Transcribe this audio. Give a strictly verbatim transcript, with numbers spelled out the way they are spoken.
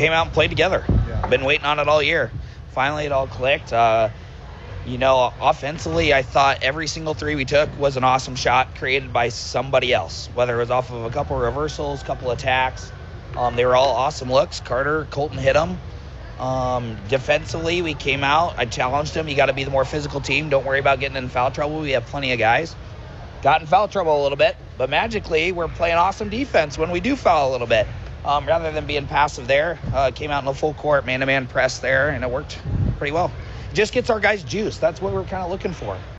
came out and played together. Yeah. Been waiting on it all year. Finally, it all clicked. Uh, you know, offensively, I thought every single three we took was an awesome shot created by somebody else, whether it was off of a couple of reversals, couple attacks. Um, they were all awesome looks. Carter, Colton hit them. Um, defensively, we came out. I challenged them. You got to be the more physical team. Don't worry about getting in foul trouble. We have plenty of guys. Got in foul trouble a little bit, but magically, we're playing awesome defense when we do foul a little bit. Um, rather than being passive there, uh, came out in a full court, man-to-man press there, and it worked pretty well. Just gets our guys juice. That's what we're kind of looking for.